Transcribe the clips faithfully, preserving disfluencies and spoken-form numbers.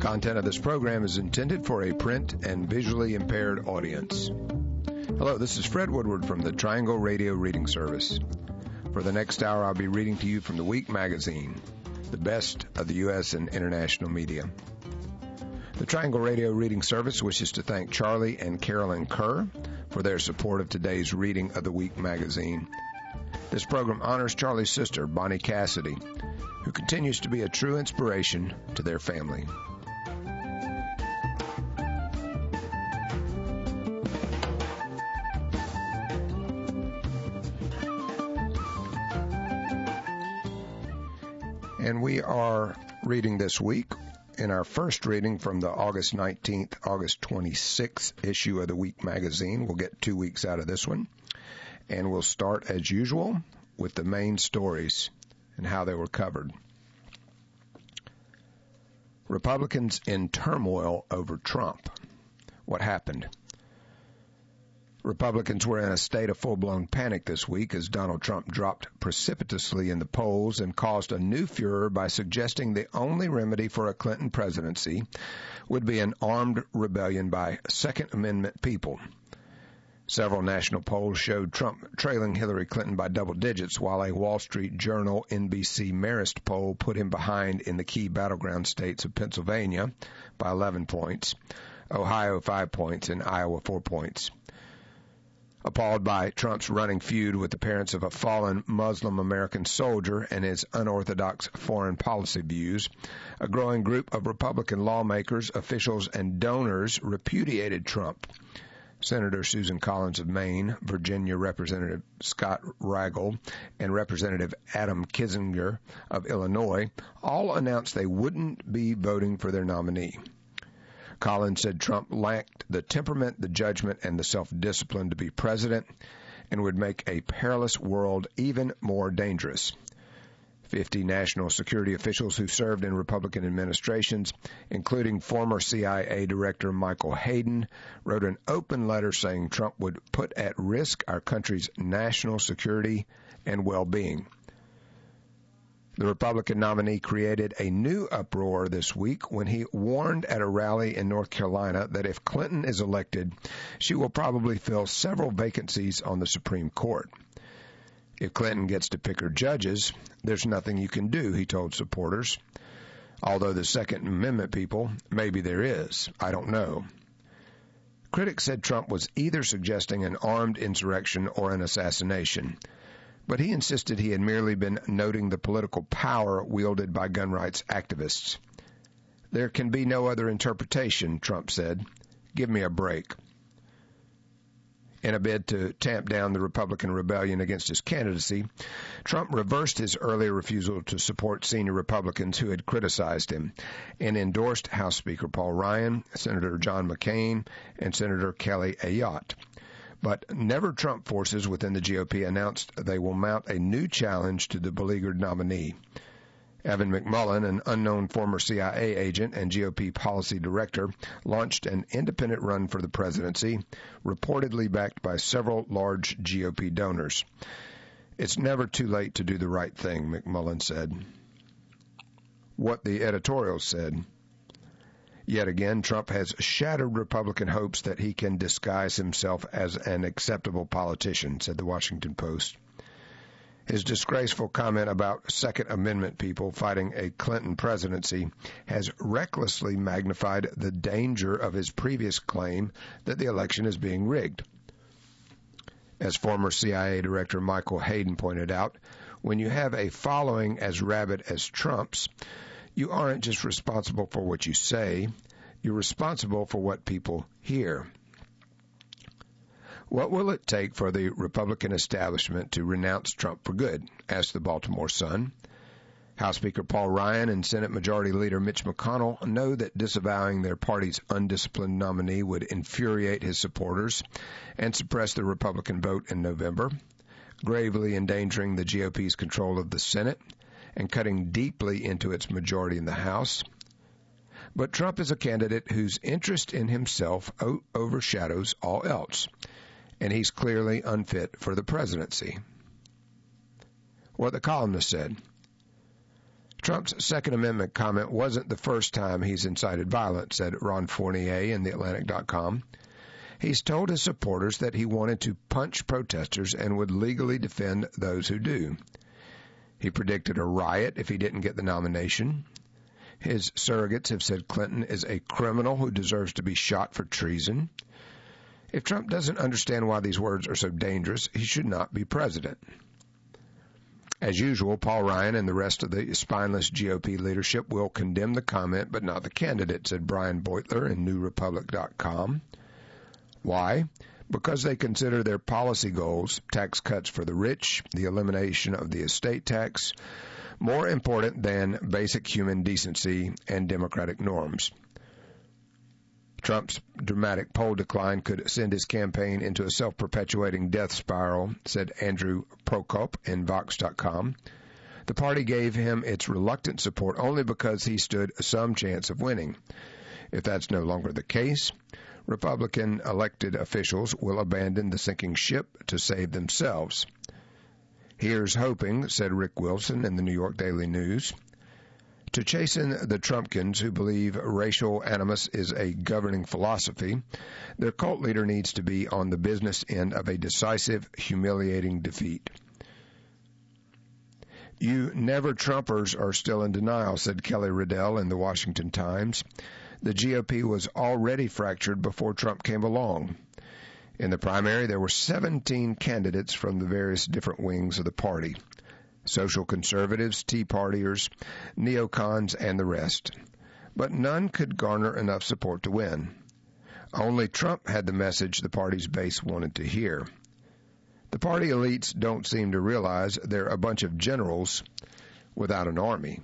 content of this program is intended for a print and visually impaired audience. Hello, this is Fred Woodward from the Triangle Radio Reading Service. For the next hour, I'll be reading to you from the Week magazine, the best of the U S and international media. The Triangle Radio Reading Service wishes to thank Charlie and Carolyn Kerr for their support of today's reading of the Week magazine. This program honors Charlie's sister, Bonnie Cassidy, who continues to be a true inspiration to their family. And we are reading this week in our first reading from the August nineteenth, August twenty-sixth issue of the Week magazine. We'll get two weeks out of this one. And we'll start, as usual, with the main stories and how they were covered. Republicans in turmoil over Trump. What happened? Republicans were in a state of full-blown panic this week as Donald Trump dropped precipitously in the polls and caused a new furor by suggesting the only remedy for a Clinton presidency would be an armed rebellion by Second Amendment people. Several national polls showed Trump trailing Hillary Clinton by double digits, while a Wall Street Journal N B C Marist poll put him behind in the key battleground states of Pennsylvania by eleven points, Ohio five points, and Iowa four points. Appalled by Trump's running feud with the parents of a fallen Muslim American soldier and his unorthodox foreign policy views, a growing group of Republican lawmakers, officials, and donors repudiated Trump. Senator Susan Collins of Maine, Virginia Representative Scott Rigel, and Representative Adam Kinzinger of Illinois all announced they wouldn't be voting for their nominee. Collins said Trump lacked the temperament, the judgment, and the self-discipline to be president and would make a perilous world even more dangerous. Fifty national security officials who served in Republican administrations, including former C I A Director Michael Hayden, wrote an open letter saying Trump would put at risk our country's national security and well-being. The Republican nominee created a new uproar this week when he warned at a rally in North Carolina that if Clinton is elected, she will probably fill several vacancies on the Supreme Court. If Clinton gets to pick her judges, there's nothing you can do, he told supporters. Although the Second Amendment people, maybe there is. I don't know. Critics said Trump was either suggesting an armed insurrection or an assassination, but he insisted he had merely been noting the political power wielded by gun rights activists. There can be no other interpretation, Trump said. Give me a break. In a bid to tamp down the Republican rebellion against his candidacy, Trump reversed his earlier refusal to support senior Republicans who had criticized him and endorsed House Speaker Paul Ryan, Senator John McCain, and Senator Kelly Ayotte. But never Trump forces within the G O P announced they will mount a new challenge to the beleaguered nominee. Evan McMullin, an unknown former C I A agent and G O P policy director, launched an independent run for the presidency, reportedly backed by several large G O P donors. It's never too late to do the right thing, McMullin said. What the editorial said. Yet again, Trump has shattered Republican hopes that he can disguise himself as an acceptable politician, said the Washington Post. His disgraceful comment about Second Amendment people fighting a Clinton presidency has recklessly magnified the danger of his previous claim that the election is being rigged. As former C I A Director Michael Hayden pointed out, when you have a following as rabid as Trump's, you aren't just responsible for what you say, you're responsible for what people hear. What will it take for the Republican establishment to renounce Trump for good? Asked the Baltimore Sun. House Speaker Paul Ryan and Senate Majority Leader Mitch McConnell know that disavowing their party's undisciplined nominee would infuriate his supporters and suppress the Republican vote in November, gravely endangering the G O P's control of the Senate and cutting deeply into its majority in the House. But Trump is a candidate whose interest in himself o- overshadows all else, and he's clearly unfit for the presidency. What the columnist said. Trump's Second Amendment comment wasn't the first time he's incited violence, said Ron Fournier in the Atlantic dot com. He's told his supporters that he wanted to punch protesters and would legally defend those who do. He predicted a riot if he didn't get the nomination. His surrogates have said Clinton is a criminal who deserves to be shot for treason. If Trump doesn't understand why these words are so dangerous, he should not be president. As usual, Paul Ryan and the rest of the spineless G O P leadership will condemn the comment, but not the candidate, said Brian Beutler in New Republic dot com. Why? Because they consider their policy goals, tax cuts for the rich, the elimination of the estate tax, more important than basic human decency and democratic norms. Trump's dramatic poll decline could send his campaign into a self-perpetuating death spiral, said Andrew Prokop in Vox dot com. The party gave him its reluctant support only because he stood some chance of winning. If that's no longer the case, Republican elected officials will abandon the sinking ship to save themselves. Here's hoping, said Rick Wilson in the New York Daily News. To chasten the Trumpkins who believe racial animus is a governing philosophy, their cult leader needs to be on the business end of a decisive, humiliating defeat. You never Trumpers are still in denial, said Kelly Riddell in the Washington Times. The G O P was already fractured before Trump came along. In the primary, there were seventeen candidates from the various different wings of the party. Social conservatives, Tea Partiers, neocons, and the rest. But none could garner enough support to win. Only Trump had the message the party's base wanted to hear. The party elites don't seem to realize they're a bunch of generals without an army.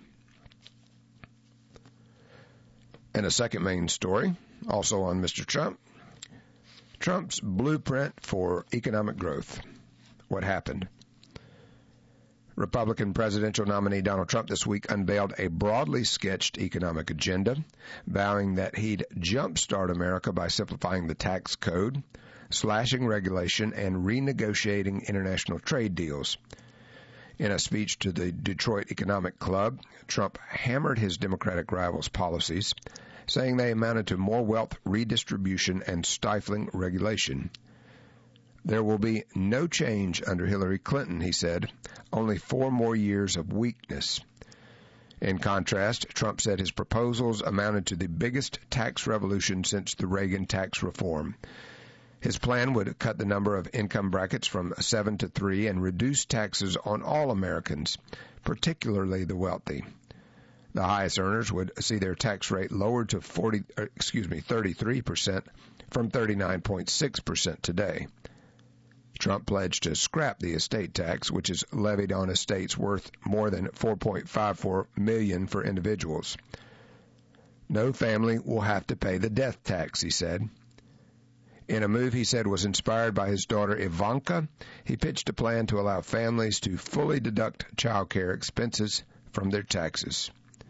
And a second main story, also on Mister Trump. Trump's blueprint for economic growth. What happened? Republican presidential nominee Donald Trump this week unveiled a broadly sketched economic agenda, vowing that he'd jumpstart America by simplifying the tax code, slashing regulation, and renegotiating international trade deals. In a speech to the Detroit Economic Club, Trump hammered his Democratic rivals' policies, saying they amounted to more wealth redistribution and stifling regulation. There will be no change under Hillary Clinton, he said, only four more years of weakness. In contrast, Trump said his proposals amounted to the biggest tax revolution since the Reagan tax reform. His plan would cut the number of income brackets from seven to three and reduce taxes on all Americans, particularly the wealthy. The highest earners would see their tax rate lowered to forty, excuse me, thirty-three percent from thirty-nine point six percent today. Trump pledged to scrap the estate tax, which is levied on estates worth more than four point five four million dollars for individuals. No family will have to pay the death tax, he said. In a move he said was inspired by his daughter Ivanka, he pitched a plan to allow families to fully deduct child care expenses from their taxes.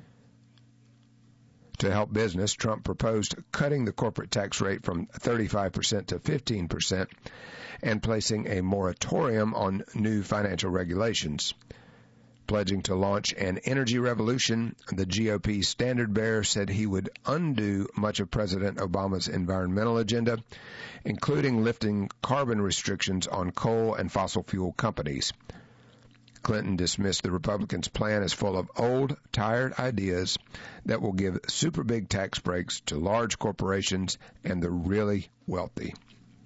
To help business, Trump proposed cutting the corporate tax rate from thirty-five percent to fifteen percent and placing a moratorium on new financial regulations. Pledging to launch an energy revolution, the G O P standard-bearer said he would undo much of President Obama's environmental agenda, including lifting carbon restrictions on coal and fossil fuel companies. Clinton dismissed the Republicans' plan as full of old, tired ideas that will give super big tax breaks to large corporations and the really wealthy.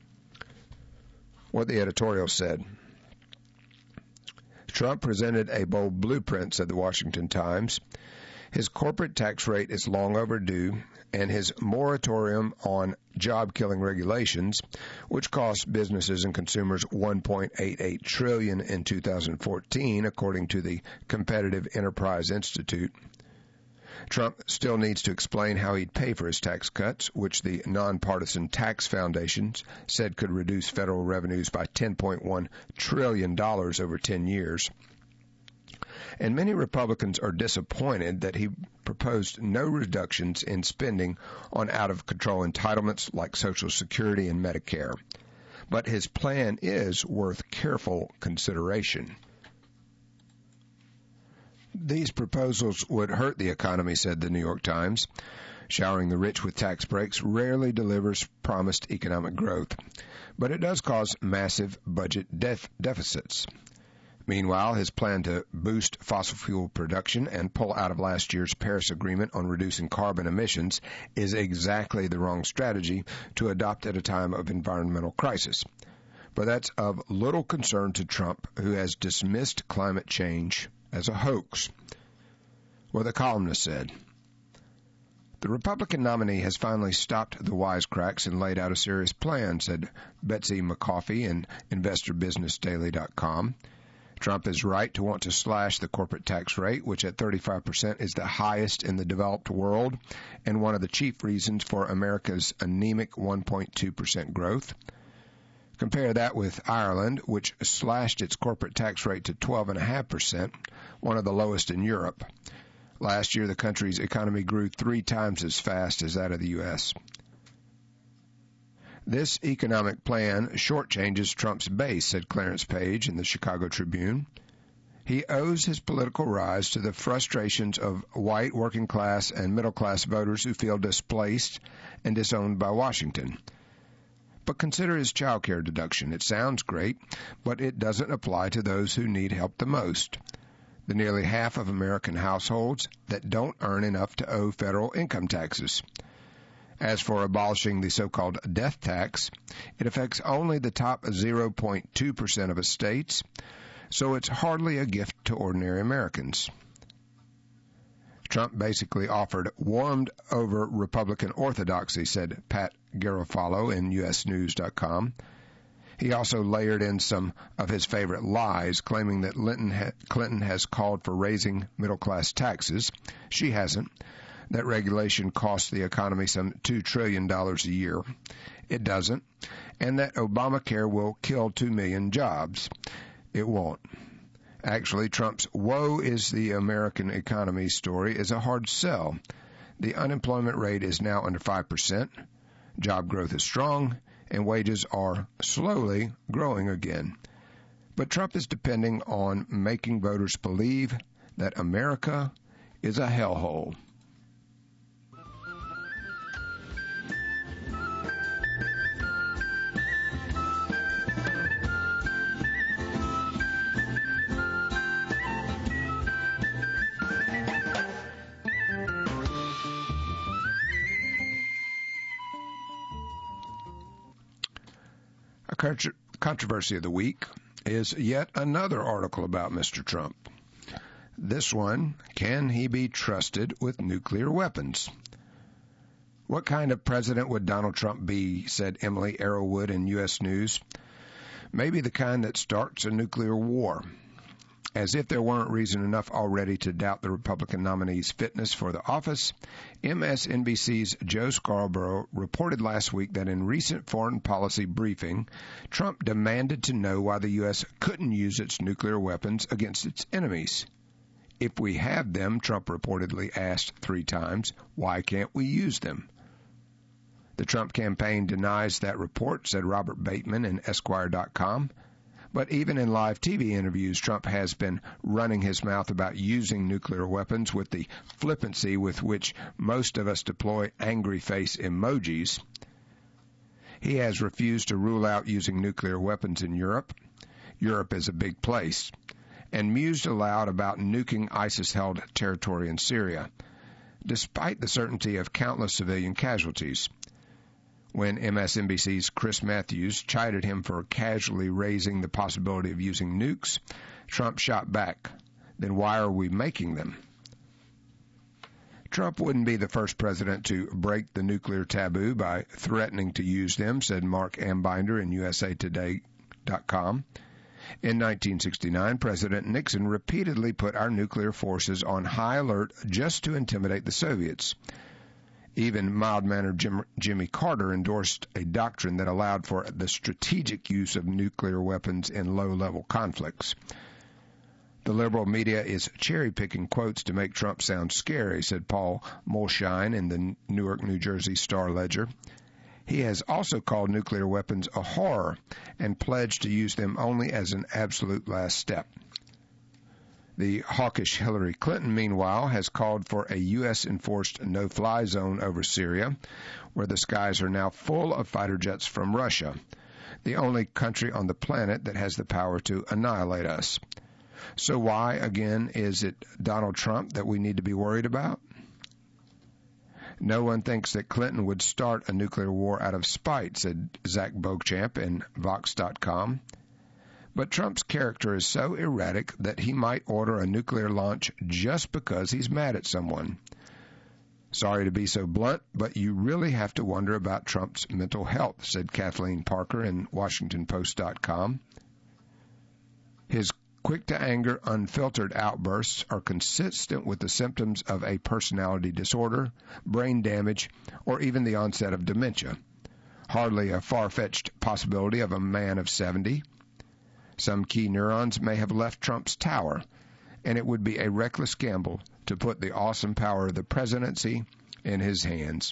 What the editorial said. Trump presented a bold blueprint, said the Washington Times. His corporate tax rate is long overdue, and his moratorium on job-killing regulations, which cost businesses and consumers one point eight eight trillion dollars in two thousand fourteen, according to the Competitive Enterprise Institute. Trump still needs to explain how he'd pay for his tax cuts, which the nonpartisan tax foundations said could reduce federal revenues by ten point one trillion dollars over ten years. And many Republicans are disappointed that he proposed no reductions in spending on out-of-control entitlements like Social Security and Medicare. But his plan is worth careful consideration. These proposals would hurt the economy, said the New York Times. Showering the rich with tax breaks rarely delivers promised economic growth, but it does cause massive budget def- deficits. Meanwhile, his plan to boost fossil fuel production and pull out of last year's Paris Agreement on reducing carbon emissions is exactly the wrong strategy to adopt at a time of environmental crisis. But that's of little concern to Trump, who has dismissed climate change as a hoax. Well, the columnist said, "The Republican nominee has finally stopped the wisecracks and laid out a serious plan," said Betsy McCoffey in Investor Business Daily dot com. Trump is right to want to slash the corporate tax rate, which at thirty-five percent is the highest in the developed world and one of the chief reasons for America's anemic one point two percent growth. Compare that with Ireland, which slashed its corporate tax rate to twelve point five percent, one of the lowest in Europe. Last year, the country's economy grew three times as fast as that of the U S This economic plan shortchanges Trump's base, said Clarence Page in the Chicago Tribune. He owes his political rise to the frustrations of white working-class and middle-class voters who feel displaced and disowned by Washington. But consider his child care deduction. It sounds great, but it doesn't apply to those who need help the most. The nearly half of American households that don't earn enough to owe federal income taxes. As for abolishing the so-called death tax, it affects only the top zero point two percent of estates, so it's hardly a gift to ordinary Americans. Trump basically offered warmed-over Republican orthodoxy, said Pat Garofalo in U S News dot com. He also layered in some of his favorite lies, claiming that Clinton has called for raising middle-class taxes. She hasn't. That regulation costs the economy some two trillion dollars a year. It doesn't. And that Obamacare will kill two million jobs. It won't. Actually, Trump's woe is the American economy story is a hard sell. The unemployment rate is now under five percent. Job growth is strong, and wages are slowly growing again. But Trump is depending on making voters believe that America is a hellhole. Controversy of the week is yet another article about Mister Trump. This one, can he be trusted with nuclear weapons? What kind of president would Donald Trump be, said Emily Arrowwood in U S News. Maybe the kind that starts a nuclear war. As if there weren't reason enough already to doubt the Republican nominee's fitness for the office, M S N B C's Joe Scarborough reported last week that in recent foreign policy briefing, Trump demanded to know why the U S couldn't use its nuclear weapons against its enemies. If we have them, Trump reportedly asked three times, why can't we use them? The Trump campaign denies that report, said Robert Bateman in Esquire dot com. But even in live T V interviews, Trump has been running his mouth about using nuclear weapons with the flippancy with which most of us deploy angry face emojis. He has refused to rule out using nuclear weapons in Europe. Europe is a big place. And mused aloud about nuking ISIS-held territory in Syria, despite the certainty of countless civilian casualties. When M S N B C's Chris Matthews chided him for casually raising the possibility of using nukes, Trump shot back, then why are we making them? Trump wouldn't be the first president to break the nuclear taboo by threatening to use them, said Mark Ambinder in U S A Today dot com. In nineteen sixty-nine, President Nixon repeatedly put our nuclear forces on high alert just to intimidate the Soviets. Even mild-mannered Jim, Jimmy Carter endorsed a doctrine that allowed for the strategic use of nuclear weapons in low-level conflicts. The liberal media is cherry-picking quotes to make Trump sound scary, said Paul Molshine in the Newark, New Jersey Star-Ledger. He has also called nuclear weapons a horror and pledged to use them only as an absolute last step. The hawkish Hillary Clinton, meanwhile, has called for a U S-enforced no-fly zone over Syria, where the skies are now full of fighter jets from Russia, the only country on the planet that has the power to annihilate us. So why, again, is it Donald Trump that we need to be worried about? No one thinks that Clinton would start a nuclear war out of spite, said Zach Beauchamp in Vox dot com. But Trump's character is so erratic that he might order a nuclear launch just because he's mad at someone. Sorry to be so blunt, but you really have to wonder about Trump's mental health, said Kathleen Parker in Washington Post dot com. His quick-to-anger, unfiltered outbursts are consistent with the symptoms of a personality disorder, brain damage, or even the onset of dementia. Hardly a far-fetched possibility of a man of seventy. Some key neurons may have left Trump's tower, and it would be a reckless gamble to put the awesome power of the presidency in his hands.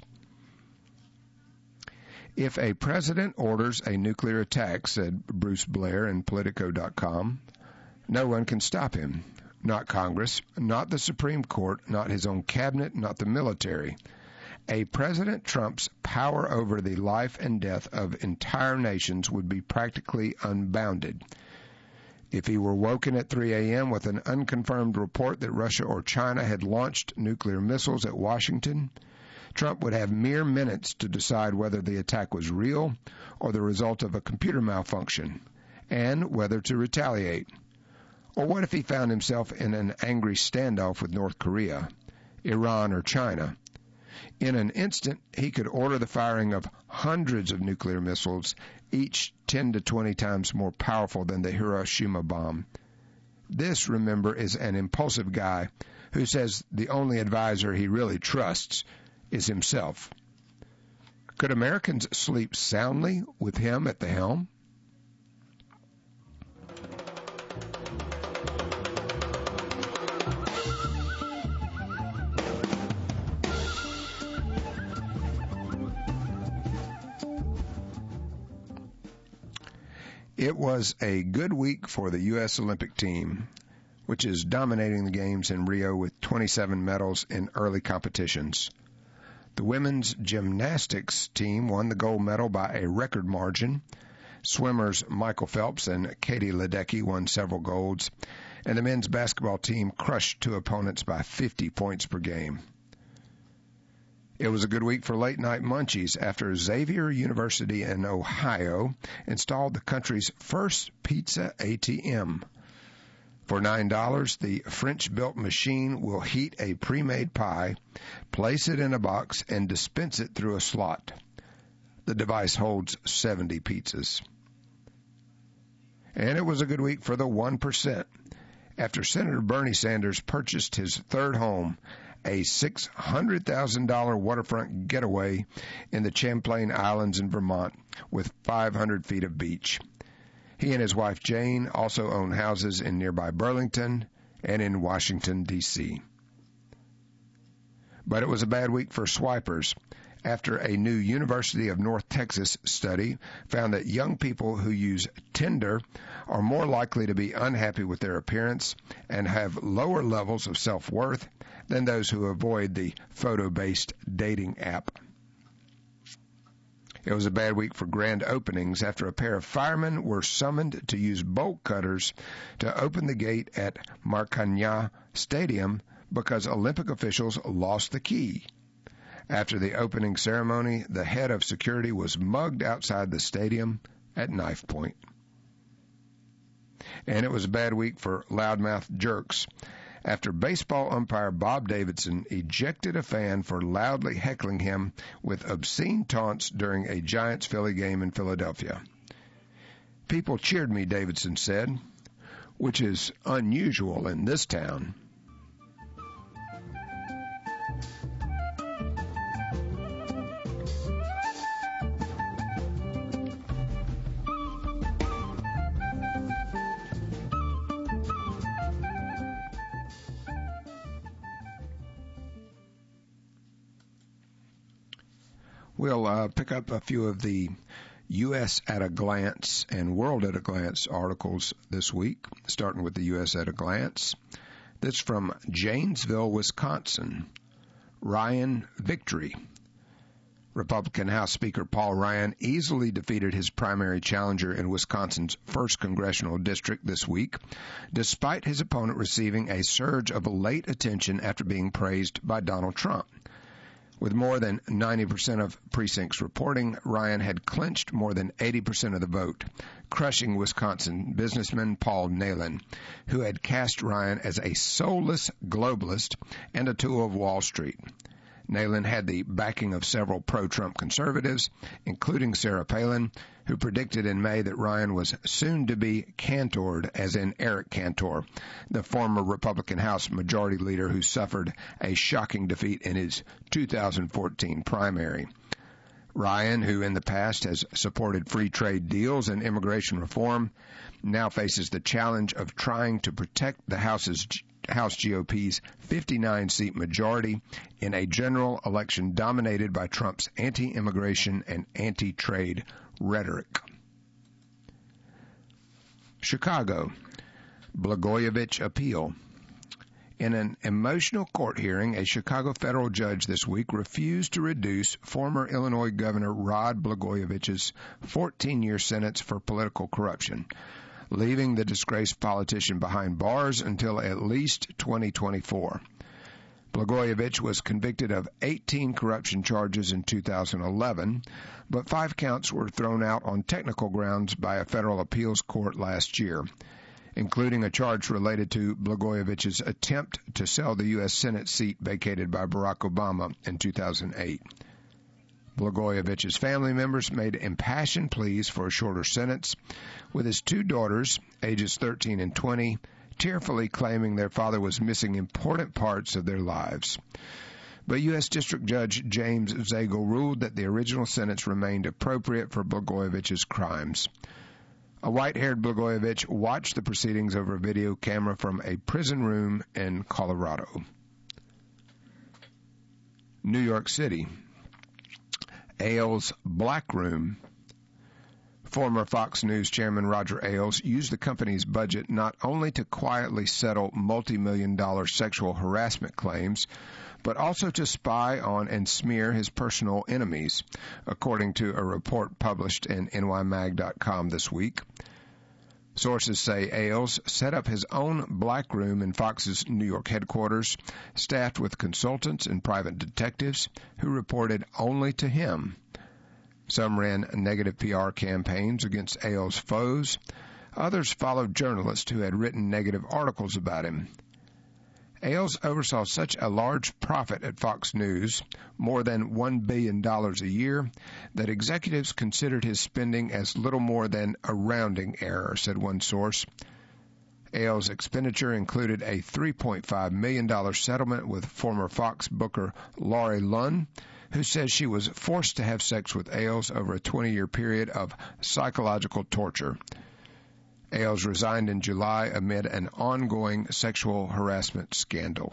If a president orders a nuclear attack, said Bruce Blair in Politico dot com, no one can stop him. Not Congress, not the Supreme Court, not his own cabinet, not the military. A President Trump's power over the life and death of entire nations would be practically unbounded. If he were woken at three a.m. with an unconfirmed report that Russia or China had launched nuclear missiles at Washington, Trump would have mere minutes to decide whether the attack was real or the result of a computer malfunction, and whether to retaliate. Or what if he found himself in an angry standoff with North Korea, Iran, or China? In an instant, he could order the firing of hundreds of nuclear missiles, each ten to twenty times more powerful than the Hiroshima bomb. This, remember, is an impulsive guy who says the only advisor he really trusts is himself. Could Americans sleep soundly with him at the helm? It was a good week for the U S Olympic team, which is dominating the games in Rio with twenty-seven medals in early competitions. The women's gymnastics team won the gold medal by a record margin. Swimmers Michael Phelps and Katie Ledecky won several golds, and the men's basketball team crushed two opponents by fifty points per game. It was a good week for late-night munchies after Xavier University in Ohio installed the country's first pizza A T M. For nine dollars, the French-built machine will heat a pre-made pie, place it in a box, and dispense it through a slot. The device holds seventy pizzas. And it was a good week for the one percent. After Senator Bernie Sanders purchased his third home, a six hundred thousand dollars waterfront getaway in the Champlain Islands in Vermont with five hundred feet of beach. He and his wife Jane also own houses in nearby Burlington and in Washington, D C But it was a bad week for swipers after a new University of North Texas study found that young people who use Tinder are more likely to be unhappy with their appearance and have lower levels of self-worth than those who avoid the photo-based dating app. It was a bad week for grand openings after a pair of firemen were summoned to use bolt cutters to open the gate at Maracana Stadium because Olympic officials lost the key. After the opening ceremony, the head of security was mugged outside the stadium at knife point. And it was a bad week for loudmouth jerks after baseball umpire Bob Davidson ejected a fan for loudly heckling him with obscene taunts during a Giants-Philly game in Philadelphia. People cheered me, Davidson said, which is unusual in this town. We'll uh, pick up a few of the U S at a Glance and World at a Glance articles this week, starting with the U S at a Glance. This from Janesville, Wisconsin. Ryan victory. Republican House Speaker Paul Ryan easily defeated his primary challenger in Wisconsin's first congressional district this week, despite his opponent receiving a surge of late attention after being praised by Donald Trump. With more than ninety percent of precincts reporting, Ryan had clinched more than eighty percent of the vote, crushing Wisconsin businessman Paul Nehlen, who had cast Ryan as a soulless globalist and a tool of Wall Street. Nehlen had the backing of several pro-Trump conservatives, including Sarah Palin, who predicted in May that Ryan was soon to be cantored, as in Eric Cantor, the former Republican House Majority Leader who suffered a shocking defeat in his two thousand fourteen primary. Ryan, who in the past has supported free trade deals and immigration reform, now faces the challenge of trying to protect the House's House G O P's fifty-nine seat majority in a general election dominated by Trump's anti-immigration and anti-trade rhetoric. Chicago. Blagojevich appeal. In an emotional court hearing, a Chicago federal judge this week refused to reduce former Illinois Governor Rod Blagojevich's fourteen-year sentence for political corruption, leaving the disgraced politician behind bars until at least twenty twenty-four. Blagojevich was convicted of eighteen corruption charges in two thousand eleven, but five counts were thrown out on technical grounds by a federal appeals court last year, including a charge related to Blagojevich's attempt to sell the U S Senate seat vacated by Barack Obama in two thousand eight. Blagojevich's family members made impassioned pleas for a shorter sentence, with his two daughters, ages thirteen and twenty, tearfully claiming their father was missing important parts of their lives. But U S District Judge James Zagel ruled that the original sentence remained appropriate for Blagojevich's crimes. A white-haired Blagojevich watched the proceedings over a video camera from a prison room in Colorado. New York City. Ailes' Black Room. Former Fox News chairman Roger Ailes used the company's budget not only to quietly settle multi-million dollar sexual harassment claims, but also to spy on and smear his personal enemies, according to a report published in N Y mag dot com this week. Sources say Ailes set up his own black room in Fox's New York headquarters, staffed with consultants and private detectives who reported only to him. Some ran negative P R campaigns against Ailes' foes. Others followed journalists who had written negative articles about him. Ailes oversaw such a large profit at Fox News, more than one billion dollars a year, that executives considered his spending as little more than a rounding error, said one source. Ailes' expenditure included a three point five million dollars settlement with former Fox booker Laurie Lunn, who says she was forced to have sex with Ailes over a twenty-year period of psychological torture. Ailes resigned in July amid an ongoing sexual harassment scandal.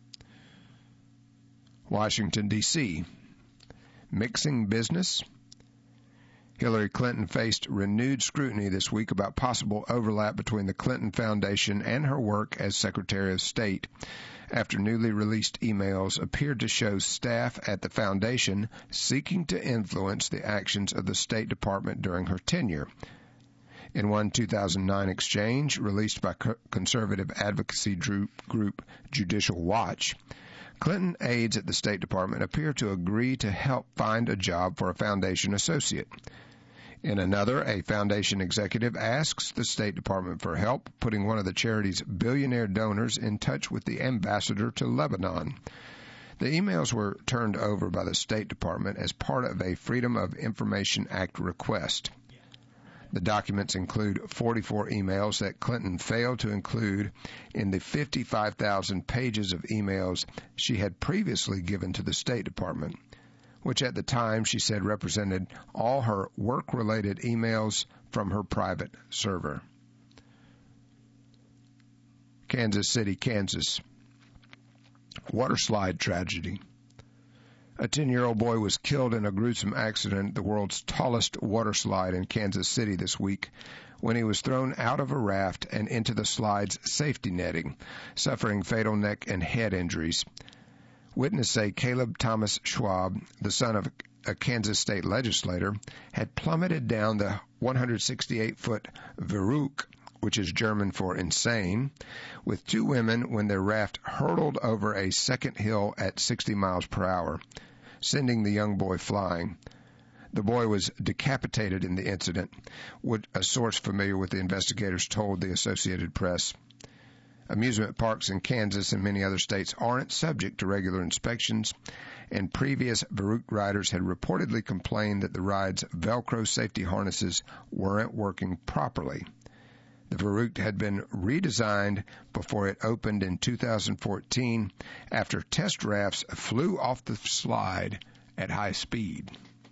Washington, D C Mixing business. Hillary Clinton faced renewed scrutiny this week about possible overlap between the Clinton Foundation and her work as Secretary of State, after newly released emails appeared to show staff at the foundation seeking to influence the actions of the State Department during her tenure. In one two thousand nine exchange released by conservative advocacy group Judicial Watch, Clinton aides at the State Department appear to agree to help find a job for a foundation associate. In another, a foundation executive asks the State Department for help putting one of the charity's billionaire donors in touch with the ambassador to Lebanon. The emails were turned over by the State Department as part of a Freedom of Information Act request. The documents include forty-four emails that Clinton failed to include in the fifty-five thousand pages of emails she had previously given to the State Department, which at the time she said represented all her work-related emails from her private server. Kansas City, Kansas. Waterslide tragedy. A ten-year-old boy was killed in a gruesome accident at the world's tallest water slide in Kansas City this week when he was thrown out of a raft and into the slide's safety netting, suffering fatal neck and head injuries. Witnesses say Caleb Thomas Schwab, the son of a Kansas state legislator, had plummeted down the one hundred sixty-eight foot Verrückt, which is German for insane, with two women when their raft hurtled over a second hill at sixty miles per hour, sending the young boy flying. The boy was decapitated in the incident, what a source familiar with the investigators told the Associated Press. Amusement parks in Kansas and many other states aren't subject to regular inspections, and previous Verrückt riders had reportedly complained that the ride's Velcro safety harnesses weren't working properly. The Verrückt had been redesigned before it opened in two thousand fourteen after test rafts flew off the slide at high speed.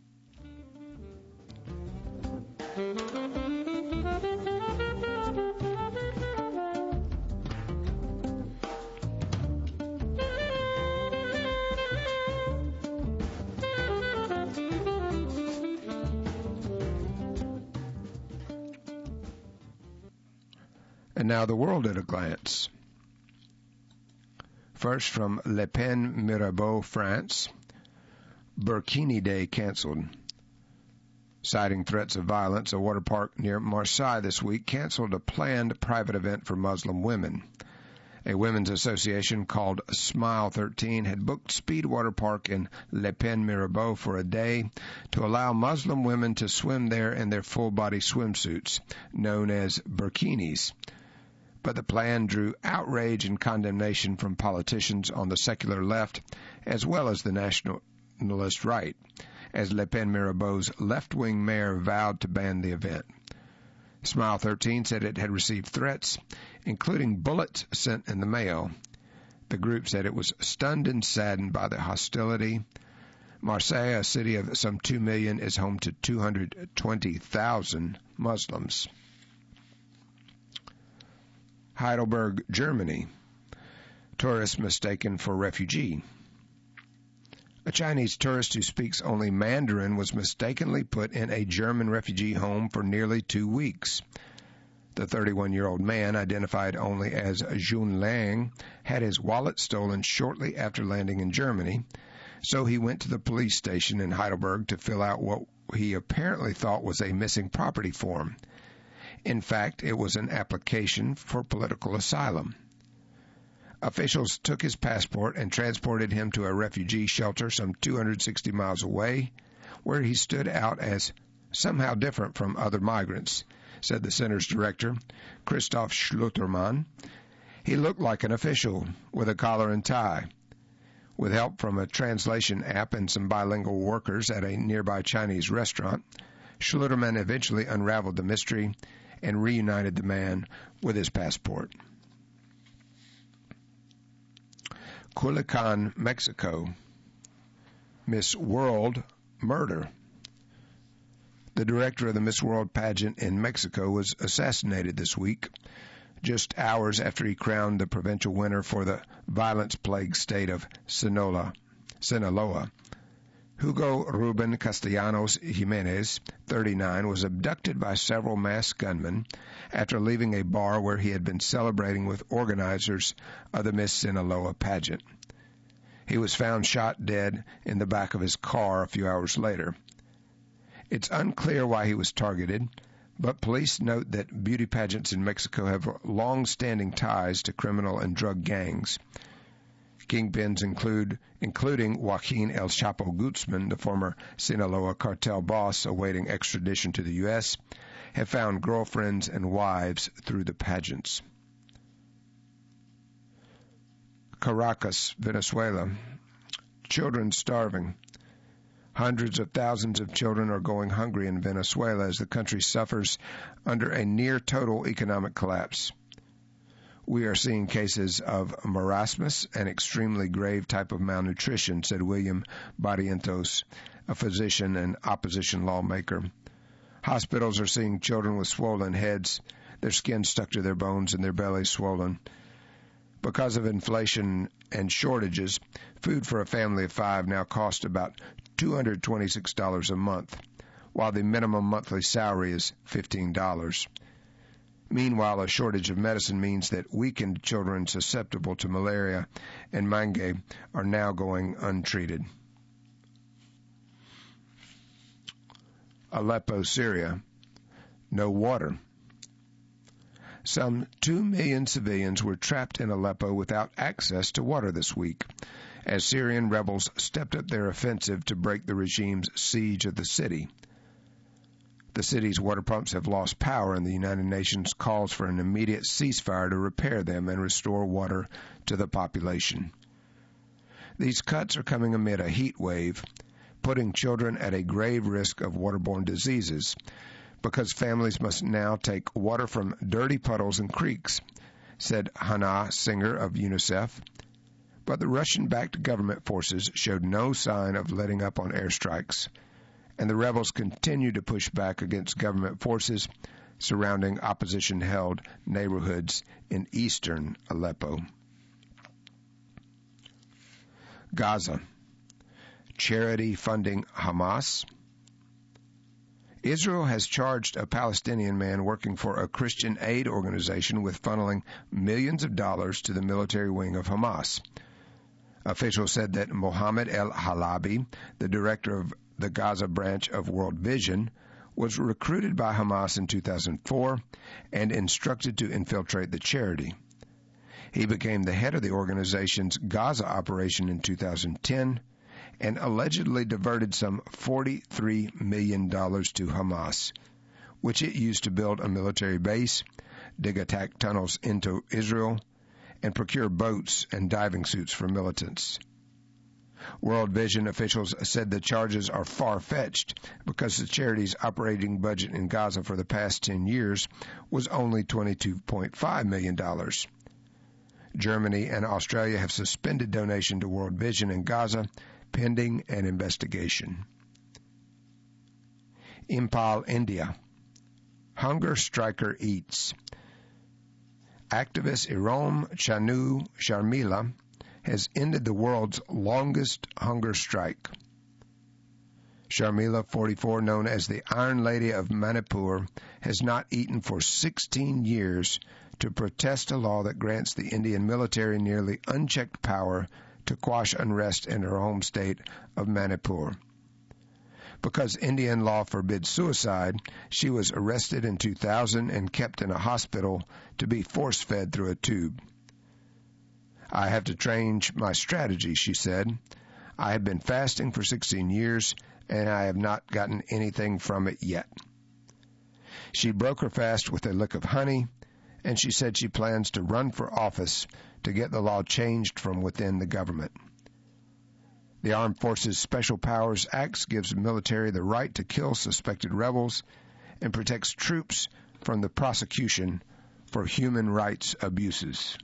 And now the world at a glance. First from Le Pen Mirabeau, France. Burkini Day canceled. Citing threats of violence, a water park near Marseille this week canceled a planned private event for Muslim women. A women's association called Smile thirteen had booked Speed Water Park in Le Pen Mirabeau for a day to allow Muslim women to swim there in their full-body swimsuits, known as burkinis. But the plan drew outrage and condemnation from politicians on the secular left as well as the nationalist right, as Le Pen Mirabeau's left-wing mayor vowed to ban the event. Smile thirteen said it had received threats, including bullets sent in the mail. The group said it was stunned and saddened by the hostility. Marseille, a city of some two million, is home to two hundred twenty thousand Muslims. Heidelberg, Germany. Tourist mistaken for refugee. A Chinese tourist who speaks only Mandarin was mistakenly put in a German refugee home for nearly two weeks. The thirty-one-year-old man, identified only as Jun Lang, had his wallet stolen shortly after landing in Germany, so he went to the police station in Heidelberg to fill out what he apparently thought was a missing property form. In fact, it was an application for political asylum. Officials took his passport and transported him to a refugee shelter some two hundred sixty miles away, where he stood out as somehow different from other migrants, said the center's director, Christoph Schluttermann. He looked like an official, with a collar and tie. With help from a translation app and some bilingual workers at a nearby Chinese restaurant, Schluttermann eventually unraveled the mystery and reunited the man with his passport. Culiacan, Mexico. Miss World murder. The director of the Miss World pageant in Mexico was assassinated this week, just hours after he crowned the provincial winner for the violence-plagued state of Sinaloa. Sinaloa. Hugo Ruben Castellanos Jimenez, thirty-nine, was abducted by several masked gunmen after leaving a bar where he had been celebrating with organizers of the Miss Sinaloa pageant. He was found shot dead in the back of his car a few hours later. It's unclear why he was targeted, but police note that beauty pageants in Mexico have long-standing ties to criminal and drug gangs. Kingpins include, including Joaquin El Chapo Guzman, the former Sinaloa cartel boss awaiting extradition to the U S, have found girlfriends and wives through the pageants. Caracas, Venezuela. Children starving. Hundreds of thousands of children are going hungry in Venezuela as the country suffers under a near-total economic collapse. We are seeing cases of marasmus, an extremely grave type of malnutrition, said William Barrientos, a physician and opposition lawmaker. Hospitals are seeing children with swollen heads, their skin stuck to their bones and their bellies swollen. Because of inflation and shortages, food for a family of five now costs about two hundred twenty-six dollars a month, while the minimum monthly salary is fifteen dollars. Meanwhile, a shortage of medicine means that weakened children susceptible to malaria and dengue are now going untreated. Aleppo, Syria. No water. Some two million civilians were trapped in Aleppo without access to water this week, as Syrian rebels stepped up their offensive to break the regime's siege of the city. The city's water pumps have lost power, and the United Nations calls for an immediate ceasefire to repair them and restore water to the population. These cuts are coming amid a heat wave, putting children at a grave risk of waterborne diseases, because families must now take water from dirty puddles and creeks, said Hannah Singer of UNICEF. But the Russian-backed government forces showed no sign of letting up on airstrikes, and the rebels continue to push back against government forces surrounding opposition-held neighborhoods in eastern Aleppo. Gaza. Charity funding Hamas. Israel has charged a Palestinian man working for a Christian aid organization with funneling millions of dollars to the military wing of Hamas. Officials said that Mohammed El-Halabi, the director of the Gaza branch of World Vision, was recruited by Hamas in two thousand four and instructed to infiltrate the charity. He became the head of the organization's Gaza operation in two thousand ten and allegedly diverted some forty-three million dollars to Hamas, which it used to build a military base, dig attack tunnels into Israel, and procure boats and diving suits for militants. World Vision officials said the charges are far-fetched because the charity's operating budget in Gaza for the past ten years was only twenty-two point five million dollars. Germany and Australia have suspended donation to World Vision in Gaza pending an investigation. Impal, India. Hunger striker eats. Activist Irom Chanu Sharmila has ended the world's longest hunger strike. Sharmila, forty-four, known as the Iron Lady of Manipur, has not eaten for sixteen years to protest a law that grants the Indian military nearly unchecked power to quash unrest in her home state of Manipur. Because Indian law forbids suicide, she was arrested in two thousand and kept in a hospital to be force-fed through a tube. I have to change my strategy, she said. I have been fasting for sixteen years, and I have not gotten anything from it yet. She broke her fast with a lick of honey, and she said she plans to run for office to get the law changed from within the government. The Armed Forces Special Powers Act gives the military the right to kill suspected rebels and protects troops from the prosecution for human rights abuses.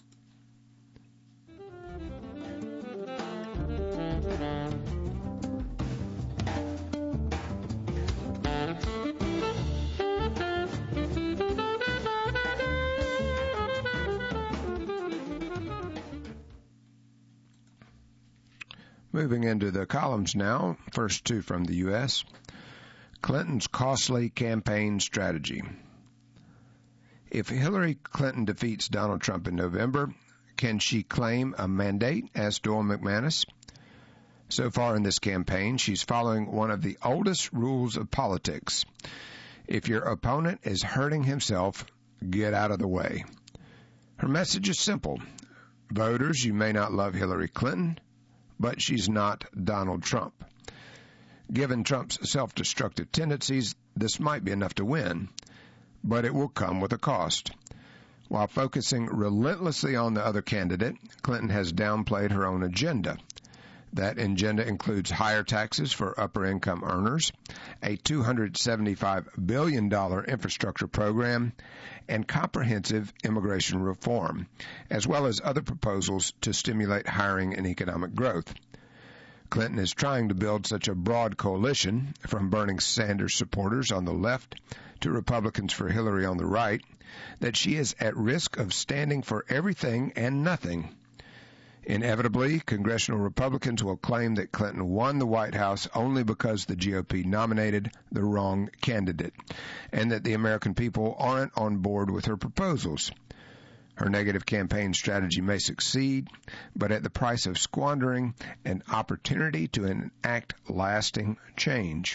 Moving into the columns now, first two from the U S Clinton's costly campaign strategy. If Hillary Clinton defeats Donald Trump in November, can she claim a mandate? Asked Doyle McManus. So far in this campaign, she's following one of the oldest rules of politics. If your opponent is hurting himself, get out of the way. Her message is simple. Voters, you may not love Hillary Clinton, but she's not Donald Trump. Given Trump's self-destructive tendencies, this might be enough to win, but it will come with a cost. While focusing relentlessly on the other candidate, Clinton has downplayed her own agenda. That agenda includes higher taxes for upper-income earners, a two hundred seventy-five billion dollars infrastructure program, and comprehensive immigration reform, as well as other proposals to stimulate hiring and economic growth. Clinton is trying to build such a broad coalition, from Bernie Sanders supporters on the left to Republicans for Hillary on the right, that she is at risk of standing for everything and nothing. Inevitably, congressional Republicans will claim that Clinton won the White House only because the G O P nominated the wrong candidate, and that the American people aren't on board with her proposals. Her negative campaign strategy may succeed, but at the price of squandering an opportunity to enact lasting change.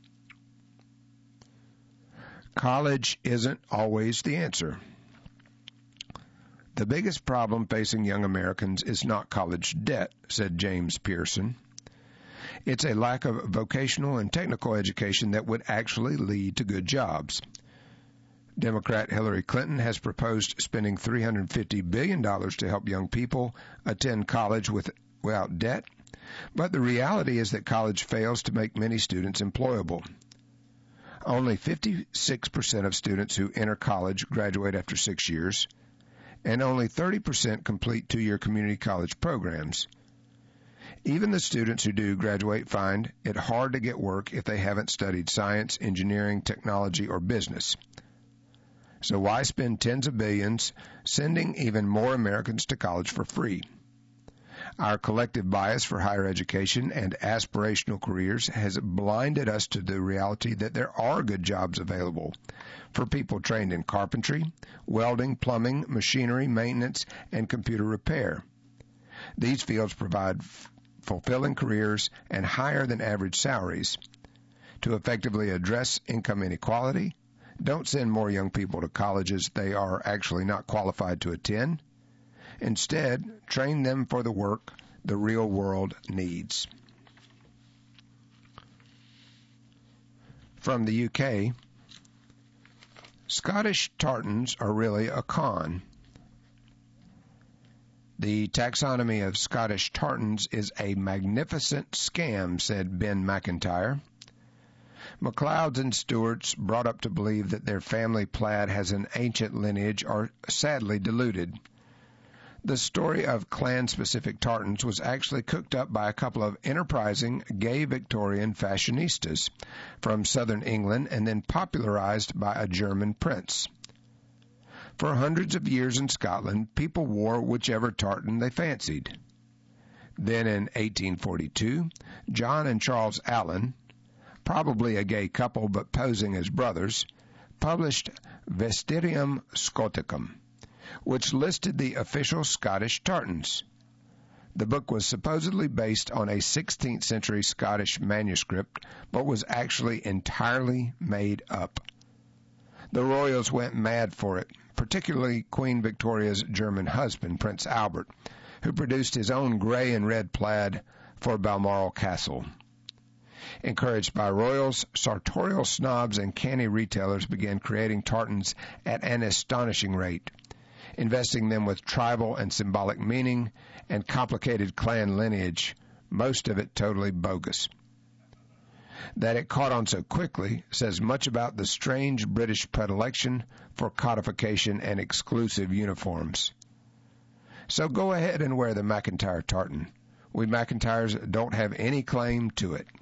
College isn't always the answer. The biggest problem facing young Americans is not college debt, said James Pearson. It's a lack of vocational and technical education that would actually lead to good jobs. Democrat Hillary Clinton has proposed spending three hundred fifty billion dollars to help young people attend college with, without debt, but the reality is that college fails to make many students employable. Only fifty-six percent of students who enter college graduate after six years, and only thirty percent complete two-year community college programs. Even the students who do graduate find it hard to get work if they haven't studied science, engineering, technology, or business. So why spend tens of billions sending even more Americans to college for free? Our collective bias for higher education and aspirational careers has blinded us to the reality that there are good jobs available for people trained in carpentry, welding, plumbing, machinery, maintenance, and computer repair. These fields provide f- fulfilling careers and higher than average salaries. To effectively address income inequality, don't send more young people to colleges they are actually not qualified to attend. Instead, train them for the work the real world needs. From the U K, Scottish tartans are really a con. The taxonomy of Scottish tartans is a magnificent scam, said Ben McIntyre. MacLeods and Stewarts, brought up to believe that their family plaid has an ancient lineage, are sadly deluded. The story of clan-specific tartans was actually cooked up by a couple of enterprising gay Victorian fashionistas from southern England and then popularized by a German prince. For hundreds of years in Scotland, people wore whichever tartan they fancied. Then in eighteen forty-two, John and Charles Allen, probably a gay couple but posing as brothers, published Vesterium Scoticum, which listed the official Scottish tartans. The book was supposedly based on a sixteenth century Scottish manuscript, but was actually entirely made up. The royals went mad for it, particularly Queen Victoria's German husband, Prince Albert, who produced his own gray and red plaid for Balmoral Castle. Encouraged by royals, sartorial snobs and canny retailers began creating tartans at an astonishing rate, investing them with tribal and symbolic meaning and complicated clan lineage, most of it totally bogus. That it caught on so quickly says much about the strange British predilection for codification and exclusive uniforms. So go ahead and wear the McIntyre tartan. We McIntyres don't have any claim to it.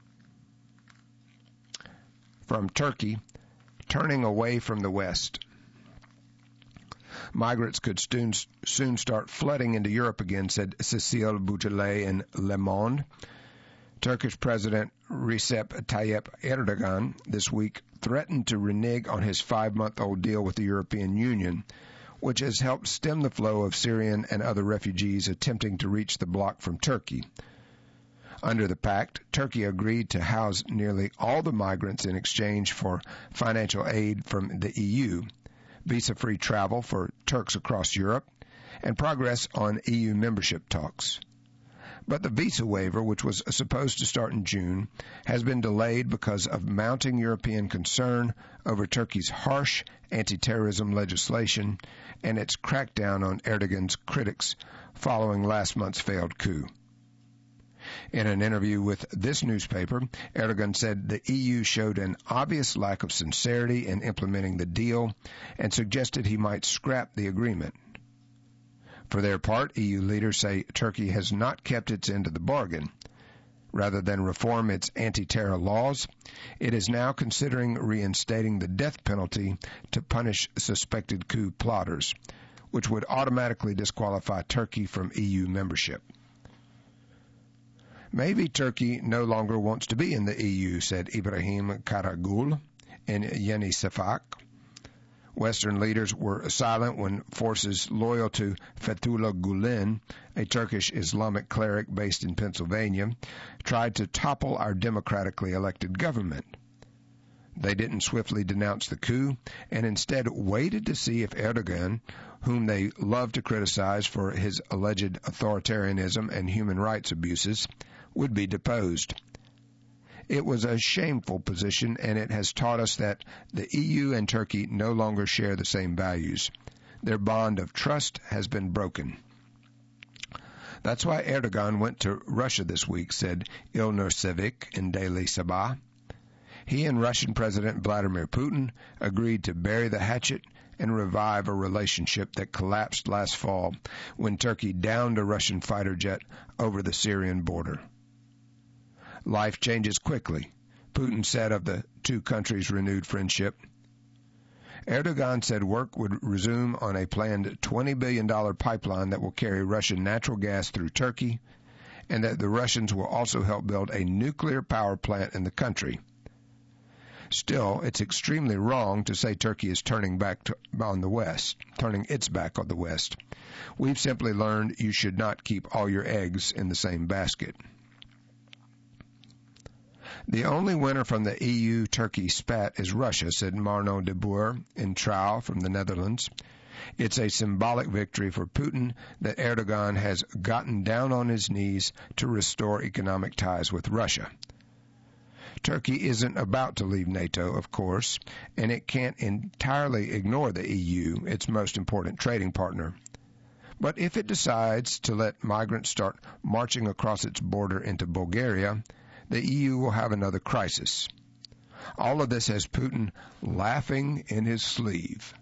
From Turkey, turning away from the West. Migrants could soon, soon start flooding into Europe again, said Cécile Boutelet in Le Monde. Turkish President Recep Tayyip Erdogan this week threatened to renege on his five-month-old deal with the European Union, which has helped stem the flow of Syrian and other refugees attempting to reach the bloc from Turkey. Under the pact, Turkey agreed to house nearly all the migrants in exchange for financial aid from the E U, visa-free travel for Turks across Europe, and progress on E U membership talks. But the visa waiver, which was supposed to start in June, has been delayed because of mounting European concern over Turkey's harsh anti-terrorism legislation and its crackdown on Erdogan's critics following last month's failed coup. In an interview with this newspaper, Erdogan said the E U showed an obvious lack of sincerity in implementing the deal and suggested he might scrap the agreement. For their part, E U leaders say Turkey has not kept its end of the bargain. Rather than reform its anti-terror laws, it is now considering reinstating the death penalty to punish suspected coup plotters, which would automatically disqualify Turkey from E U membership. Maybe Turkey no longer wants to be in the E U, said Ibrahim Karagul in Yeni Safak. Western leaders were silent when forces loyal to Fethullah Gulen, a Turkish Islamic cleric based in Pennsylvania, tried to topple our democratically elected government. They didn't swiftly denounce the coup and instead waited to see if Erdogan, whom they love to criticize for his alleged authoritarianism and human rights abuses, would be deposed. It was a shameful position, and it has taught us that the E U and Turkey no longer share the same values. Their bond of trust has been broken. That's why Erdogan went to Russia this week, said Ilnur Sevic in Daily Sabah. He and Russian President Vladimir Putin agreed to bury the hatchet and revive a relationship that collapsed last fall when Turkey downed a Russian fighter jet over the Syrian border. Life changes quickly, Putin said of the two countries' renewed friendship. Erdogan said work would resume on a planned twenty billion dollars pipeline that will carry Russian natural gas through Turkey, and that the Russians will also help build a nuclear power plant in the country. Still, it's extremely wrong to say Turkey is turning back to, on the West, turning its back on the West. We've simply learned you should not keep all your eggs in the same basket. The only winner from the E U-Turkey spat is Russia, said Marno de Boer in Trouw from the Netherlands. It's a symbolic victory for Putin that Erdogan has gotten down on his knees to restore economic ties with Russia. Turkey isn't about to leave NATO, of course, and it can't entirely ignore the E U, its most important trading partner. But if it decides to let migrants start marching across its border into Bulgaria, the E U will have another crisis. All of this has Putin laughing in his sleeve.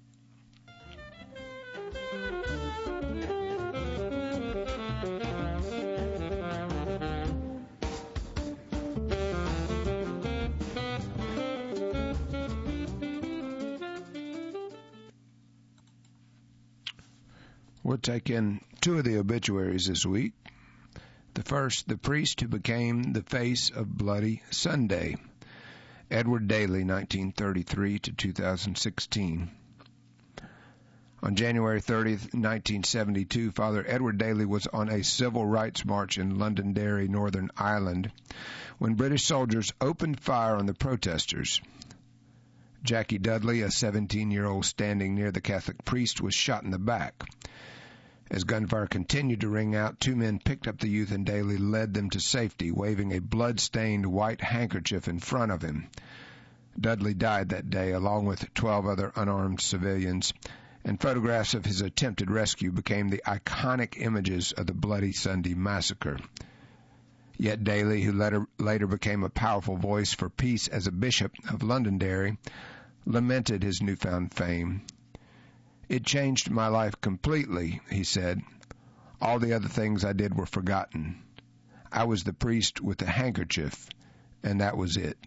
We'll take in two of the obituaries this week. The first, the priest who became the face of Bloody Sunday, Edward Daly, nineteen thirty-three to two thousand sixteen. On January thirtieth, nineteen seventy-two, Father Edward Daly was on a civil rights march in Londonderry, Northern Ireland, when British soldiers opened fire on the protesters. Jackie Dudley, a seventeen-year-old standing near the Catholic priest, was shot in the back. As gunfire continued to ring out, two men picked up the youth and Daly led them to safety, waving a blood-stained white handkerchief in front of him. Dudley died that day, along with twelve other unarmed civilians, and photographs of his attempted rescue became the iconic images of the Bloody Sunday massacre. Yet Daly, who later, later became a powerful voice for peace as a bishop of Londonderry, lamented his newfound fame. "It changed my life completely," he said. "All the other things I did were forgotten. I was the priest with the handkerchief, and that was it."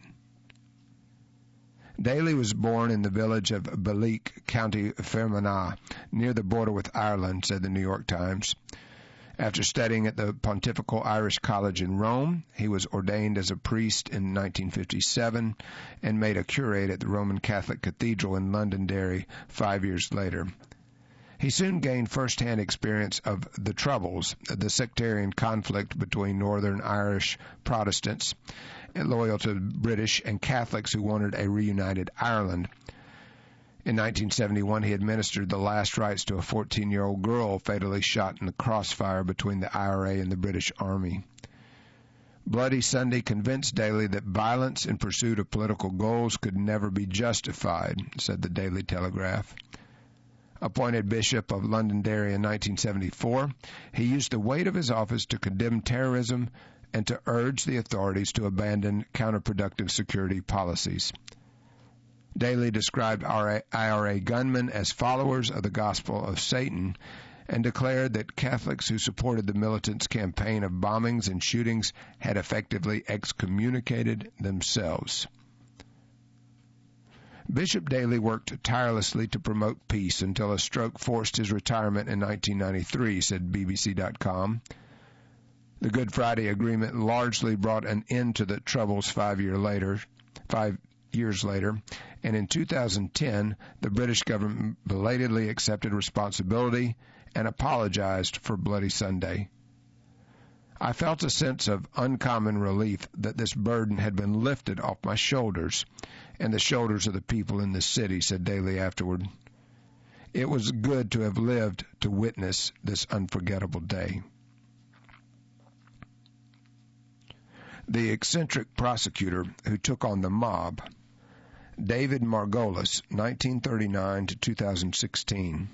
Daly was born in the village of Ballick, County Fermanagh, near the border with Ireland, said the New York Times. After studying at the Pontifical Irish College in Rome, he was ordained as a priest in nineteen fifty-seven and made a curate at the Roman Catholic Cathedral in Londonderry five years later. He soon gained first-hand experience of the Troubles, the sectarian conflict between Northern Irish Protestants loyal to British and Catholics who wanted a reunited Ireland. In nineteen seventy-one, he administered the last rites to a fourteen-year-old girl fatally shot in the crossfire between the I R A and the British Army. Bloody Sunday convinced Daly that violence in pursuit of political goals could never be justified, said the Daily Telegraph. Appointed Bishop of Londonderry in nineteen seventy-four, he used the weight of his office to condemn terrorism and to urge the authorities to abandon counterproductive security policies. Daly described I R A gunmen as followers of the gospel of Satan and declared that Catholics who supported the militants' campaign of bombings and shootings had effectively excommunicated themselves. Bishop Daley worked tirelessly to promote peace until a stroke forced his retirement in nineteen ninety-three, said B B C dot com. The Good Friday Agreement largely brought an end to the troubles five year later, five years later, and in two thousand ten, the British government belatedly accepted responsibility and apologized for Bloody Sunday. I felt a sense of uncommon relief that this burden had been lifted off my shoulders and the shoulders of the people in this city, said Daley afterward. It was good to have lived to witness this unforgettable day. The eccentric prosecutor who took on the mob, David Margolis, nineteen thirty-nine to two thousand sixteen.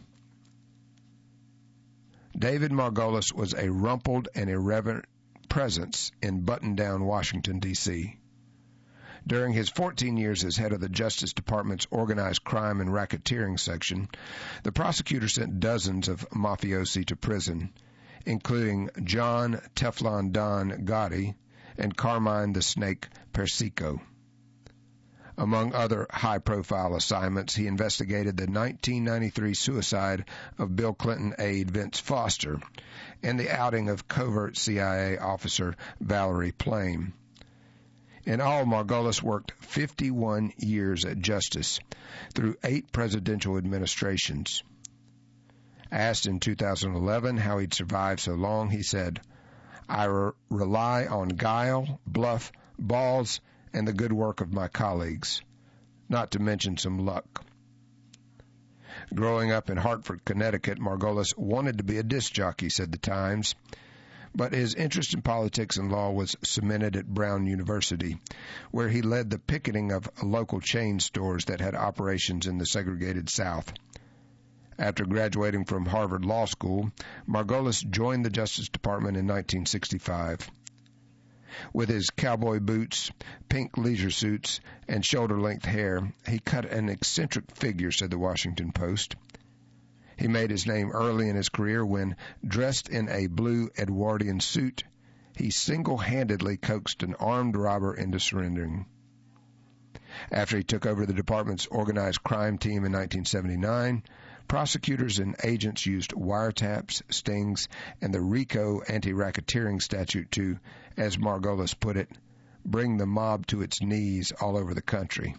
David Margolis was a rumpled and irreverent presence in button-down Washington, D C During his fourteen years as head of the Justice Department's Organized Crime and Racketeering Section, the prosecutor sent dozens of mafiosi to prison, including John Teflon Don Gotti and Carmine the Snake Persico. Among other high-profile assignments, he investigated the nineteen ninety-three suicide of Bill Clinton aide Vince Foster and the outing of covert C I A officer Valerie Plame. In all, Margolis worked fifty-one years at Justice through eight presidential administrations. Asked in two thousand eleven how he'd survived so long, he said, I re- rely on guile, bluff, balls, and the good work of my colleagues, not to mention some luck. Growing up in Hartford, Connecticut, Margolis wanted to be a disc jockey, said the Times, but his interest in politics and law was cemented at Brown University, where he led the picketing of local chain stores that had operations in the segregated South. After graduating from Harvard Law School, Margolis joined the Justice Department in nineteen sixty-five. With his cowboy boots, pink leisure suits, and shoulder-length hair, he cut an eccentric figure, said the Washington Post. He made his name early in his career when, dressed in a blue Edwardian suit, he single-handedly coaxed an armed robber into surrendering. After he took over the department's organized crime team in nineteen seventy-nine, prosecutors and agents used wiretaps, stings, and the RICO anti-racketeering statute to, as Margolis put it, bring the mob to its knees all over the country.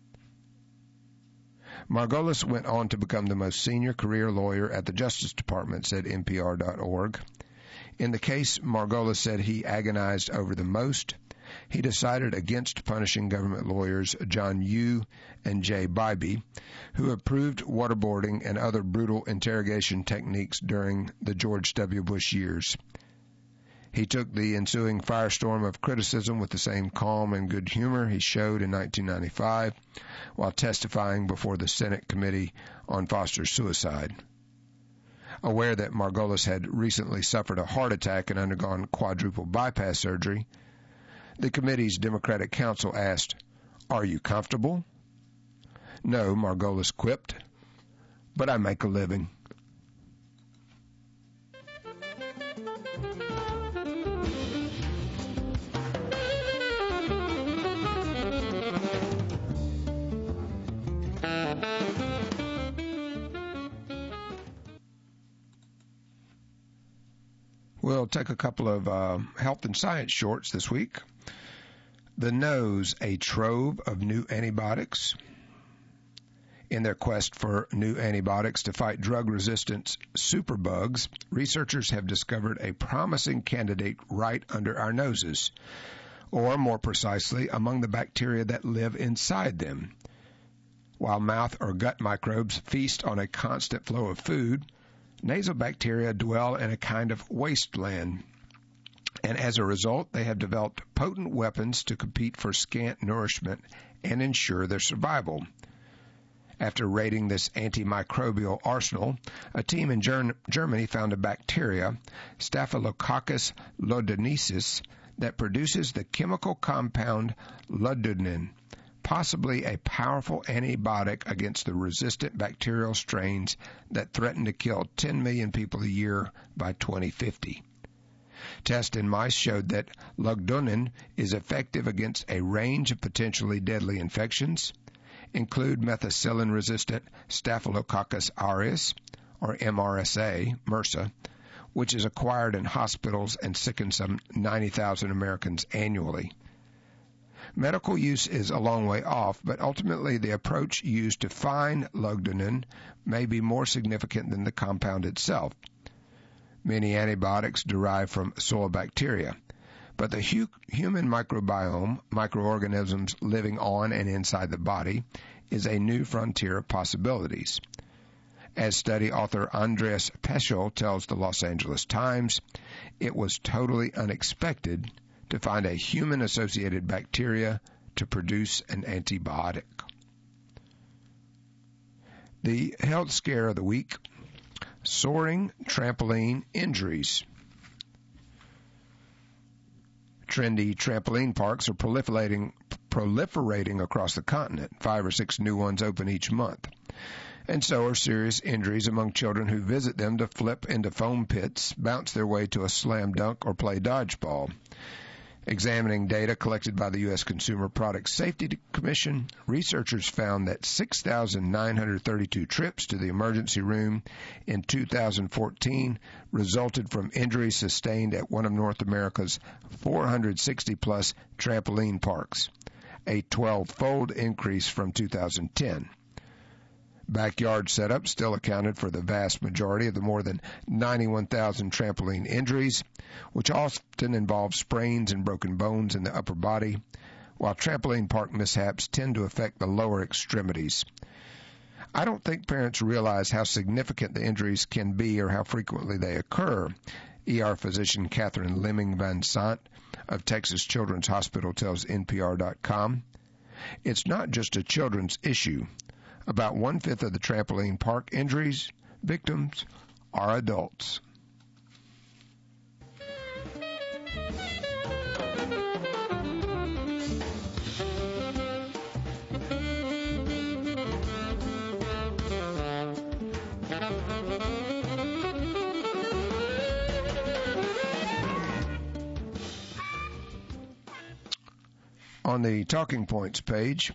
Margolis went on to become the most senior career lawyer at the Justice Department, said N P R dot org. In the case Margolis said he agonized over the most, he decided against punishing government lawyers John Yoo and Jay Bybee, who approved waterboarding and other brutal interrogation techniques during the George W. Bush years. He took the ensuing firestorm of criticism with the same calm and good humor he showed in nineteen ninety-five while testifying before the Senate Committee on Foster's suicide. Aware that Margolis had recently suffered a heart attack and undergone quadruple bypass surgery, the committee's Democratic counsel asked, "Are you comfortable?" "No," Margolis quipped, "but I make a living." We'll take a couple of uh, health and science shorts this week. The nose, a trove of new antibiotics. In their quest for new antibiotics to fight drug-resistant superbugs, researchers have discovered a promising candidate right under our noses, or more precisely, among the bacteria that live inside them. While mouth or gut microbes feast on a constant flow of food, nasal bacteria dwell in a kind of wasteland, and as a result, they have developed potent weapons to compete for scant nourishment and ensure their survival. After raiding this antimicrobial arsenal, a team in Ger- Germany found a bacteria, Staphylococcus londinensis, that produces the chemical compound londinin, possibly a powerful antibiotic against the resistant bacterial strains that threaten to kill ten million people a year by twenty fifty. Tests in mice showed that lugdunnin is effective against a range of potentially deadly infections, include methicillin-resistant Staphylococcus aureus, or M R S A, MRSA, which is acquired in hospitals and sickens some ninety thousand Americans annually. Medical use is a long way off, but ultimately the approach used to find lugdanin may be more significant than the compound itself. Many antibiotics derive from soil bacteria, but the hu- human microbiome, microorganisms living on and inside the body, is a new frontier of possibilities. As study author Andreas Peschel tells the Los Angeles Times, it was totally unexpected to find a human-associated bacteria to produce an antibiotic. The health scare of the week: soaring trampoline injuries. Trendy trampoline parks are proliferating, proliferating across the continent. Five or six new ones open each month. And so are serious injuries among children who visit them to flip into foam pits, bounce their way to a slam dunk, or play dodgeball. Examining data collected by the U S Consumer Product Safety Commission, researchers found that six thousand nine hundred thirty-two trips to the emergency room in two thousand fourteen resulted from injuries sustained at one of North America's four hundred sixty plus trampoline parks, a twelve-fold increase from two thousand ten. Backyard setup still accounted for the vast majority of the more than ninety-one thousand trampoline injuries, which often involve sprains and broken bones in the upper body, while trampoline park mishaps tend to affect the lower extremities. I don't think parents realize how significant the injuries can be or how frequently they occur, E R physician Catherine Lemming Van Sant of Texas Children's Hospital tells N P R dot com. It's not just a children's issue. About one-fifth of the trampoline park injuries victims are adults. On the Talking Points page,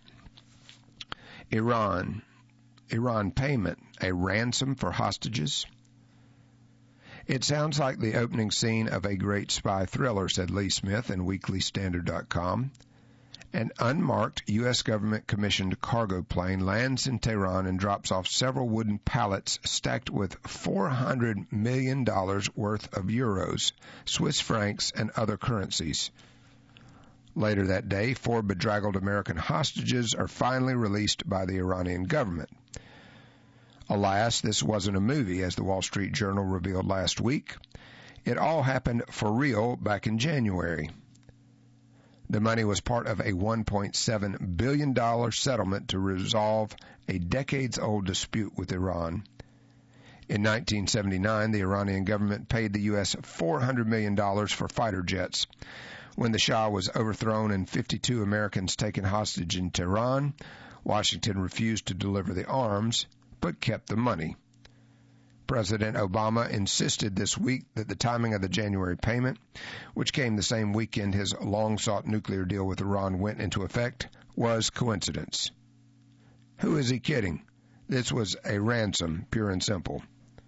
Iran. Iran payment, a ransom for hostages. It sounds like the opening scene of a great spy thriller, said Lee Smith in Weekly Standard dot com. An unmarked U S government-commissioned cargo plane lands in Tehran and drops off several wooden pallets stacked with four hundred million dollars worth of euros, Swiss francs, and other currencies. Later that day, four bedraggled American hostages are finally released by the Iranian government. Alas, this wasn't a movie, as the Wall Street Journal revealed last week. It all happened for real back in January. The money was part of a one point seven billion dollars settlement to resolve a decades-old dispute with Iran. In nineteen seventy-nine, the Iranian government paid the U S four hundred million dollars for fighter jets. When the Shah was overthrown and fifty-two Americans taken hostage in Tehran, Washington refused to deliver the arms, but kept the money. President Obama insisted this week that the timing of the January payment, which came the same weekend his long-sought nuclear deal with Iran went into effect, was coincidence. Who is he kidding? This was a ransom, pure and simple.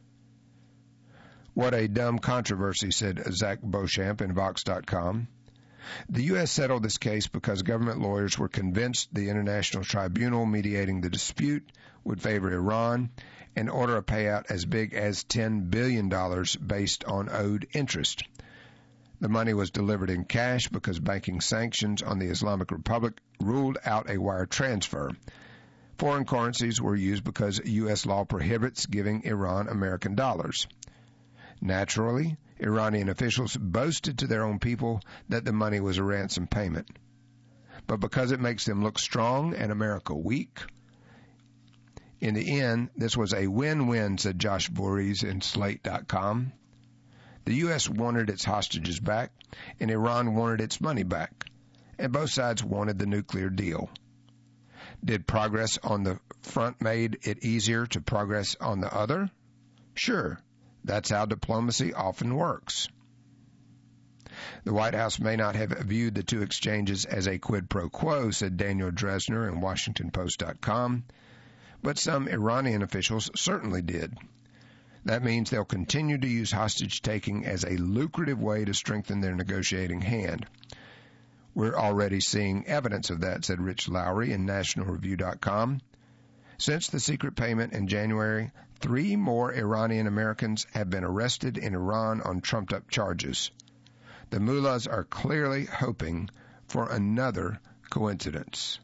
What a dumb controversy, said Zach Beauchamp in Vox dot com. The U S settled this case because government lawyers were convinced the international tribunal mediating the dispute would favor Iran and order a payout as big as ten billion dollars based on owed interest. The money was delivered in cash because banking sanctions on the Islamic Republic ruled out a wire transfer. Foreign currencies were used because U S law prohibits giving Iran American dollars. Naturally, Iranian officials boasted to their own people that the money was a ransom payment. But because it makes them look strong and America weak, in the end, this was a win-win, said Josh Voorhees in Slate dot com. The U S wanted its hostages back, and Iran wanted its money back, and both sides wanted the nuclear deal. Did progress on the front made it easier to progress on the other? Sure. That's how diplomacy often works. The White House may not have viewed the two exchanges as a quid pro quo, said Daniel Dresner in Washington Post dot com, but some Iranian officials certainly did. That means they'll continue to use hostage-taking as a lucrative way to strengthen their negotiating hand. We're already seeing evidence of that, said Rich Lowry in National Review dot com. Since the secret payment in January, three more Iranian Americans have been arrested in Iran on trumped-up charges. The mullahs are clearly hoping for another coincidence.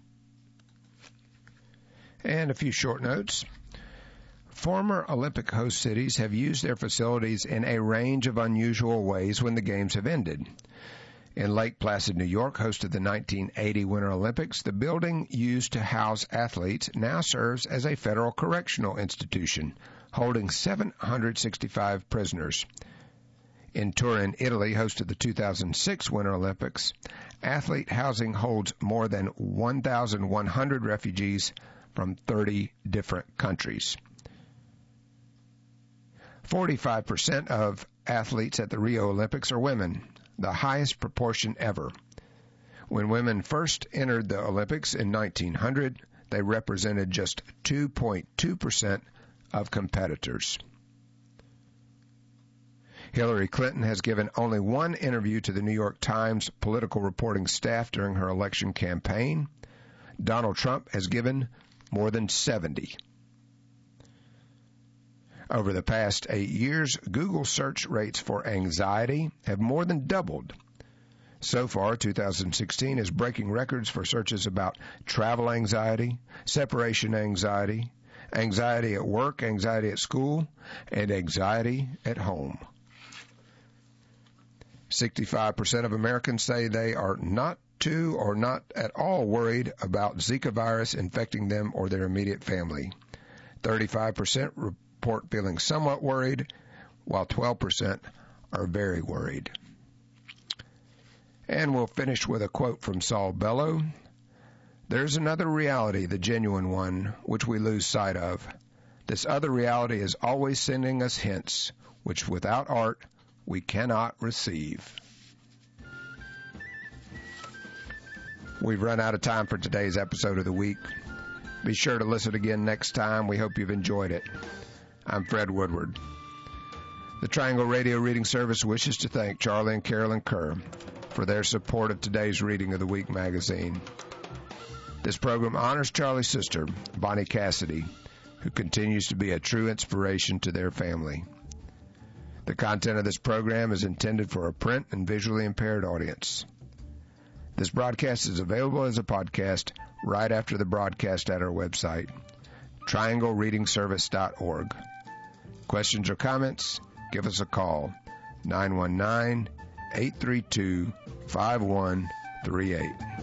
And a few short notes. Former Olympic host cities have used their facilities in a range of unusual ways when the Games have ended. In Lake Placid, New York, host of the nineteen eighty Winter Olympics, the building used to house athletes now serves as a federal correctional institution, holding seven hundred sixty-five prisoners. In Turin, Italy, host of the two thousand six Winter Olympics, athlete housing holds more than one thousand one hundred refugees from thirty different countries. forty-five percent of athletes at the Rio Olympics are women, the highest proportion ever. When women first entered the Olympics in nineteen hundred, they represented just two point two percent of competitors. Hillary Clinton has given only one interview to the New York Times political reporting staff during her election campaign. Donald Trump has given more than seventy. Over the past eight years, Google search rates for anxiety have more than doubled. So far, two thousand sixteen is breaking records for searches about travel anxiety, separation anxiety, anxiety at work, anxiety at school, and anxiety at home. sixty-five percent of Americans say they are not too or not at all worried about Zika virus infecting them or their immediate family. thirty-five percent report feeling somewhat worried, while twelve percent are very worried. And we'll finish with a quote from Saul Bellow. There's another reality, the genuine one, which we lose sight of. This other reality is always sending us hints, which without art we cannot receive. We've run out of time for today's episode of the week. Be sure to listen again next time. We hope you've enjoyed it. I'm Fred Woodward. The Triangle Radio Reading Service wishes to thank Charlie and Carolyn Kerr for their support of today's Reading of the Week magazine. This program honors Charlie's sister, Bonnie Cassidy, who continues to be a true inspiration to their family. The content of this program is intended for a print and visually impaired audience. This broadcast is available as a podcast right after the broadcast at our website, triangle reading service dot org. Questions or comments? Give us a call, nine one nine, eight three two, five one three eight.